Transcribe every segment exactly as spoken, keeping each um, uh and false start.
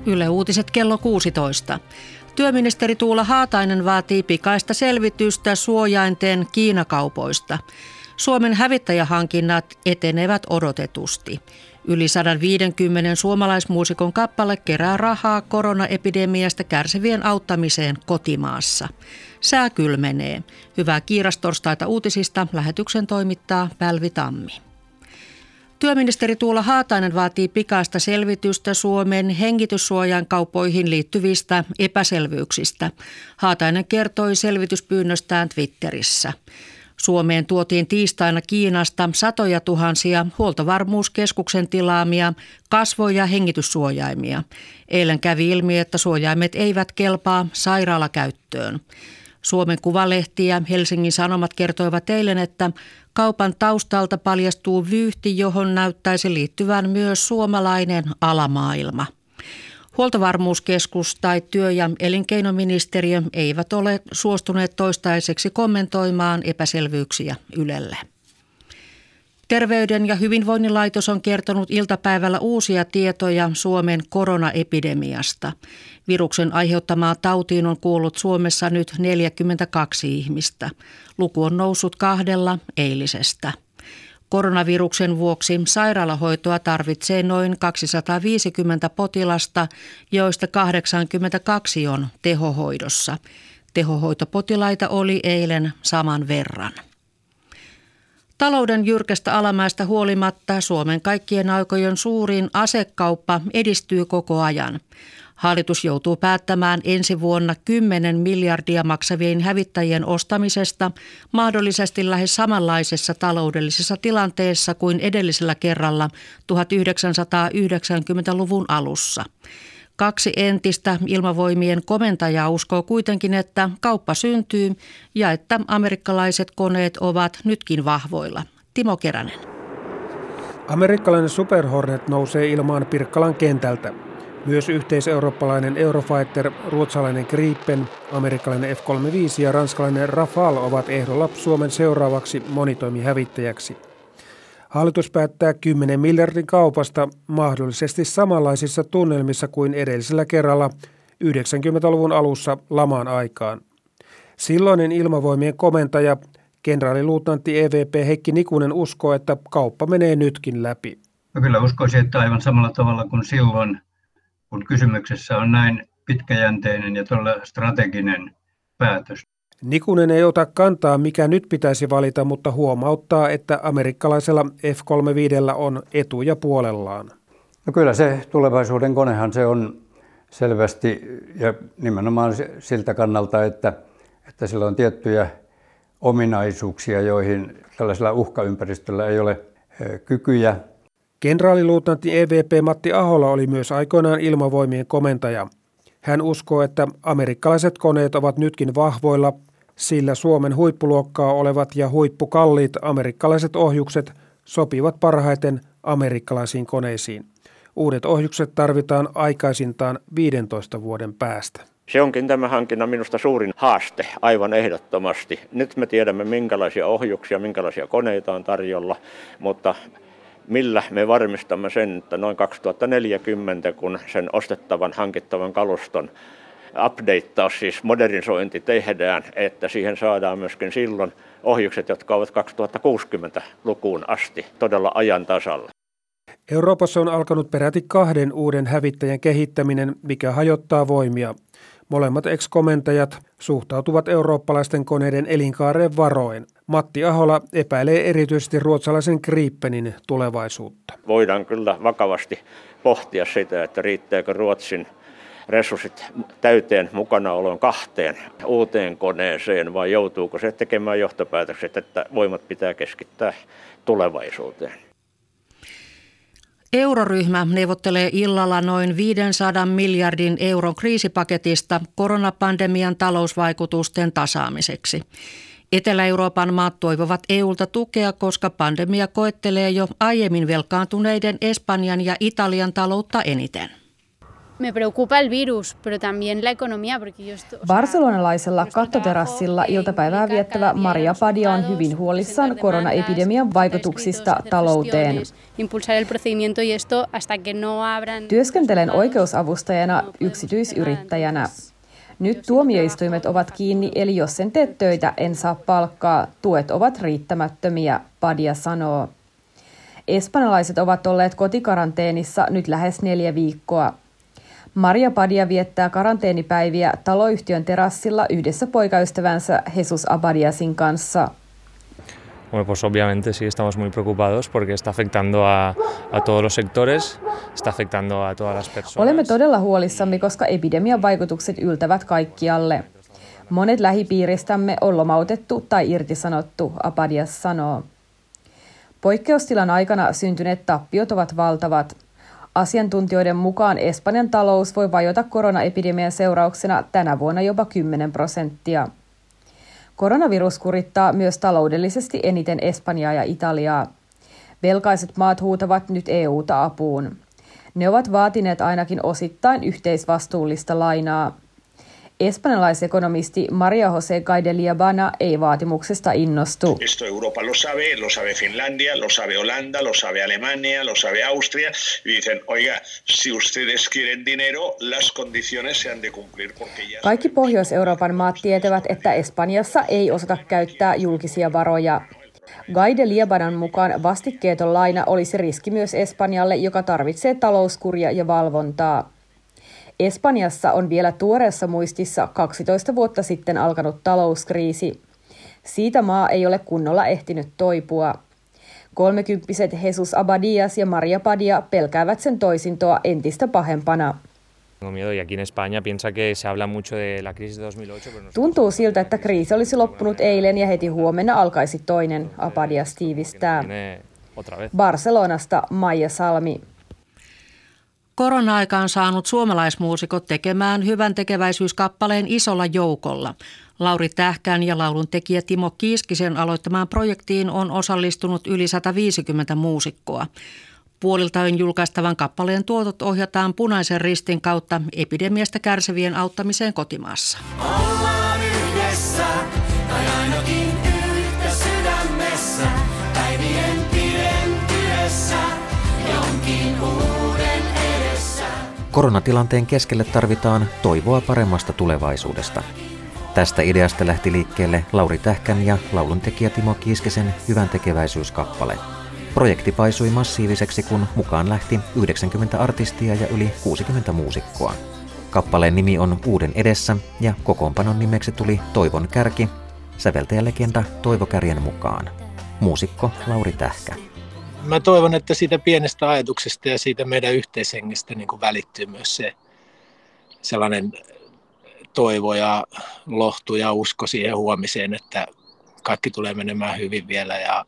Yle Uutiset kello kuusitoista. Työministeri Tuula Haatainen vaatii pikaista selvitystä suojainten Kiinakaupoista. Suomen hävittäjähankinnat etenevät odotetusti. Yli sata viisikymmentä suomalaismuusikon kappale kerää rahaa koronaepidemiasta kärsivien auttamiseen kotimaassa. Sää kylmenee. Hyvää kiirastorstaita uutisista. Lähetyksen toimittaa Pälvi Tammi. Työministeri Tuula Haatainen vaatii pikaista selvitystä Suomen hengityssuojan kauppoihin liittyvistä epäselvyyksistä. Haatainen kertoi selvityspyynnöstään Twitterissä. Suomeen tuotiin tiistaina Kiinasta satoja tuhansia Huoltovarmuuskeskuksen tilaamia kasvo- ja hengityssuojaimia. Eilen kävi ilmi, että suojaimet eivät kelpaa sairaalakäyttöön. Suomen Kuvalehti ja Helsingin Sanomat kertoivat eilen, että kaupan taustalta paljastuu vyyhti, johon näyttäisi liittyvän myös suomalainen alamaailma. Huoltovarmuuskeskus tai työ- ja elinkeinoministeriö eivät ole suostuneet toistaiseksi kommentoimaan epäselvyyksiä Ylelle. Terveyden ja hyvinvoinnin laitos on kertonut iltapäivällä uusia tietoja Suomen koronaepidemiasta. Viruksen aiheuttamaan tautiin on kuollut Suomessa nyt neljäkymmentäkaksi ihmistä. Luku on noussut kahdella eilisestä. Koronaviruksen vuoksi sairaalahoitoa tarvitsee noin kaksisataaviisikymmentä potilasta, joista kahdeksankymmentäkaksi on tehohoidossa. Tehohoitopotilaita oli eilen saman verran. Talouden jyrkästä alamäestä huolimatta Suomen kaikkien aikojen suurin asekauppa edistyy koko ajan. Hallitus joutuu päättämään ensi vuonna kymmenen miljardia maksavien hävittäjien ostamisesta mahdollisesti lähes samanlaisessa taloudellisessa tilanteessa kuin edellisellä kerralla tuhatyhdeksänsataayhdeksänkymmentäluvun alussa. Kaksi entistä ilmavoimien komentajaa uskoo kuitenkin, että kauppa syntyy ja että amerikkalaiset koneet ovat nytkin vahvoilla. Timo Keränen. Amerikkalainen Super Hornet nousee ilmaan Pirkkalan kentältä. Myös yhteiseurooppalainen Eurofighter, ruotsalainen Gripen, amerikkalainen F kolmekymmentäviisi ja ranskalainen Rafale ovat ehdolla Suomen seuraavaksi monitoimihävittäjäksi. Hallitus päättää kymmenen miljardin kaupasta mahdollisesti samanlaisissa tunnelmissa kuin edellisellä kerralla yhdeksänkymmentäluvun alussa laman aikaan. Silloinen ilmavoimien komentaja, kenraaliluutnantti E V P Heikki Nikunen uskoo, että kauppa menee nytkin läpi. No kyllä uskoisin, että aivan samalla tavalla kuin silloin, kun kysymyksessä on näin pitkäjänteinen ja todella strateginen päätös. Nikunen ei ota kantaa, mikä nyt pitäisi valita, mutta huomauttaa, että amerikkalaisella F kolmekymmentäviisi on etuja puolellaan. No kyllä se tulevaisuuden konehan se on selvästi ja nimenomaan siltä kannalta, että, että sillä on tiettyjä ominaisuuksia, joihin tällaisella uhkaympäristöllä ei ole kykyjä. Kenraaliluutnantti E V P Matti Ahola oli myös aikoinaan ilmavoimien komentaja. Hän uskoo, että amerikkalaiset koneet ovat nytkin vahvoilla, sillä Suomen huippuluokkaa olevat ja huippukalliit amerikkalaiset ohjukset sopivat parhaiten amerikkalaisiin koneisiin. Uudet ohjukset tarvitaan aikaisintaan viidentoista vuoden päästä. Se onkin tämä hankinnan minusta suurin haaste aivan ehdottomasti. Nyt me tiedämme, minkälaisia ohjuksia, minkälaisia koneita on tarjolla, mutta millä me varmistamme sen, että noin kaksituhattaneljäkymmentä, kun sen ostettavan, hankittavan kaluston updateaus, siis modernisointi tehdään, että siihen saadaan myöskin silloin ohjukset, jotka ovat kaksituhattakuusikymmentälukuun asti todella ajan tasalla. Euroopassa on alkanut peräti kahden uuden hävittäjän kehittäminen, mikä hajottaa voimia. Molemmat ex-komentajat suhtautuvat eurooppalaisten koneiden elinkaareen varoen. Matti Ahola epäilee erityisesti ruotsalaisen Gripenin tulevaisuutta. Voidaan kyllä vakavasti pohtia sitä, että riittääkö Ruotsin resurssit täyteen mukanaoloon kahteen uuteen koneeseen vai joutuuko se tekemään johtopäätökset, että voimat pitää keskittää tulevaisuuteen. Euroryhmä neuvottelee illalla noin viisisataa miljardin euron kriisipaketista koronapandemian talousvaikutusten tasaamiseksi. Etelä-Euroopan maat toivovat E U:lta tukea, koska pandemia koettelee jo aiemmin velkaantuneiden Espanjan ja Italian taloutta eniten. Me preocupa el virus, pero también la economía, porque yo estoy... Barcelonalaisella kattoterassilla iltapäivää viettävä Maria Padia on hyvin huolissaan koronaepidemian vaikutuksista talouteen. Työskentelen oikeusavustajana yksityisyrittäjänä. Nyt tuomioistuimet ovat kiinni, eli jos en tee töitä, en saa palkkaa. Tuet ovat riittämättömiä, Padia sanoo. Espanjalaiset ovat olleet kotikaranteenissa nyt lähes neljä viikkoa. Maria Padia viettää karanteenipäiviä taloyhtiön terassilla yhdessä poikaystävänsä Jesus Abadiasin kanssa. Bueno, pues obviamente sí estamos muy preocupados porque está afectando a, a todos los sectores, está afectando a todas las personas. Olemme todella huolissamme, koska epidemian vaikutukset yltävät kaikkialle. Monet lähipiiristämme on lomautettu tai irtisanottu, Abadias sanoo. Poikkeustilan aikana syntyneet tappiot ovat valtavat. Asiantuntijoiden mukaan Espanjan talous voi vajota koronaepidemian seurauksena tänä vuonna jopa kymmenen prosenttia. Koronavirus kurittaa myös taloudellisesti eniten Espanjaa ja Italiaa. Velkaiset maat huutavat nyt E U:ta apuun. Ne ovat vaatineet ainakin osittain yhteisvastuullista lainaa. Espanjalaisekonomisti Maria José Gaideliabana ei vaatimuksesta innostu. Esto Europa lo sabe, lo sabe Finlandia, lo sabe Holanda, lo sabe Alemania, lo sabe Austria. Y dicen, oiga, si ustedes quieren dinero, las condiciones se han de cumplir. Porque ya... Kaikki Pohjois-Euroopan maat tietävät, että Espanjassa ei osata käyttää julkisia varoja. Gaideliabanan mukaan vastikkeeton laina olisi riski myös Espanjalle, joka tarvitsee talouskuria ja valvontaa. Espanjassa on vielä tuoreessa muistissa kaksitoista vuotta sitten alkanut talouskriisi. Siitä maa ei ole kunnolla ehtinyt toipua. Kolmekymppiset Jesus Abadias ja Maria Padia pelkäävät sen toisintoa entistä pahempana. Tuntuu siltä, että kriisi olisi loppunut eilen ja heti huomenna alkaisi toinen, Abadias tiivistää. Barcelonasta Maija Salmi. Korona-aika on saanut suomalaismuusikot tekemään hyvän tekeväisyyskappaleen isolla joukolla. Lauri Tähkän ja laulun tekijä Timo Kiiskisen aloittamaan projektiin on osallistunut yli sata viisikymmentä muusikkoa. Puoliltaön julkaistavan kappaleen tuotot ohjataan Punaisen Ristin kautta epidemiasta kärsivien auttamiseen kotimaassa. Ollaan yhdessä, tai ainakin yhtä sydämessä, päivien pidentyessä, jonkin uuden edessä. Koronatilanteen keskelle tarvitaan toivoa paremmasta tulevaisuudesta. Tästä ideasta lähti liikkeelle Lauri Tähkän ja lauluntekijä Timo Kiiskisen hyvän tekeväisyyskappale. Projekti paisui massiiviseksi, kun mukaan lähti yhdeksänkymmentä artistia ja yli kuusikymmentä muusikkoa. Kappaleen nimi on Uuden edessä ja kokoonpanon nimeksi tuli Toivon kärki, säveltäjälegenda Toivo Kärjen mukaan. Muusikko Lauri Tähkä. Mä toivon, että siitä pienestä ajatuksesta ja siitä meidän yhteishengestä niin kuin välittyy myös se sellainen toivo ja lohtu ja usko siihen huomiseen, että kaikki tulee menemään hyvin vielä ja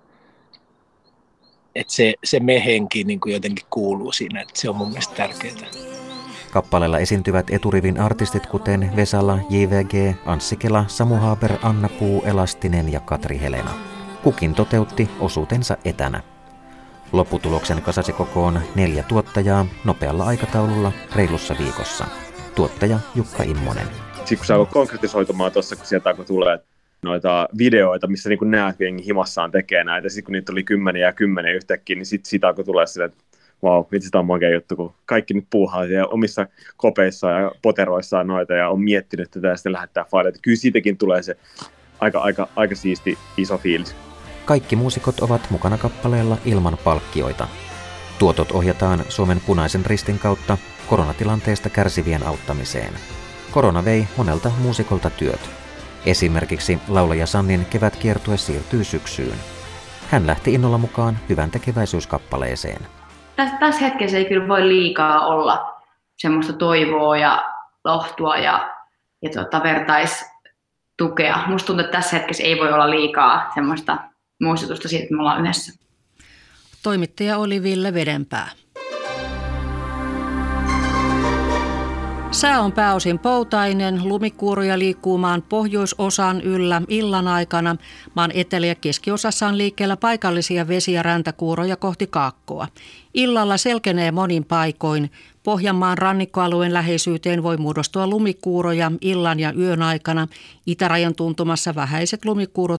että se, se me-henki niin kuin jotenkin kuuluu siinä, että se on mun mielestä tärkeää. Kappaleella esiintyvät eturivin artistit kuten Vesala, J V G, Anssi Kela, Samu Haaber, Anna Puu, Elastinen ja Katri Helena. Kukin toteutti osuutensa etänä. Lopputuloksen kasasi kokoon neljä tuottajaa nopealla aikataululla reilussa viikossa. Tuottaja Jukka Immonen. Sitten kun se alkoi konkretisoitumaan tuossa, kun sieltä alkoi tulee noita videoita, missä niin näet, kun jengi himassaan tekee näitä. Sitten kun niitä oli kymmeniä ja kymmeniä yhtäkkiä, niin sitten siitä alkoi tulla silleen, että vau, vitsi, tämä on makea juttu, kun kaikki nyt puuhaa omissa kopeissaan ja poteroissaan noita ja on miettinyt tätä ja sitten lähettää faileita. Kyllä siitäkin tulee se aika, aika, aika siisti iso fiilis. Kaikki muusikot ovat mukana kappaleella ilman palkkioita. Tuotot ohjataan Suomen Punaisen Ristin kautta koronatilanteesta kärsivien auttamiseen. Korona vei monelta muusikolta työt. Esimerkiksi laulaja Sannin kevätkiertue siirtyy syksyyn. Hän lähti innolla mukaan hyvän tekeväisyyskappaleeseen. Tässä, tässä hetkessä ei kyllä voi liikaa olla semmoista toivoa ja lohtua ja, ja tuota, vertaistukea. Musta tuntuu, että tässä hetkessä ei voi olla liikaa semmoista muistutusta siitä, että me ollaan yhdessä. Toimittaja oli Ville Vedenpää. Sää on pääosin poutainen, lumikuuroja liikkuu maan pohjoisosan yllä illan aikana. Maan etelä- ja keskiosassa on liikkeellä paikallisia vesi- ja räntäkuuroja kohti kaakkoa. Illalla selkenee monin paikoin. Pohjanmaan rannikkoalueen läheisyyteen voi muodostua lumikuuroja illan ja yön aikana. Itärajan tuntumassa vähäiset lumikuurot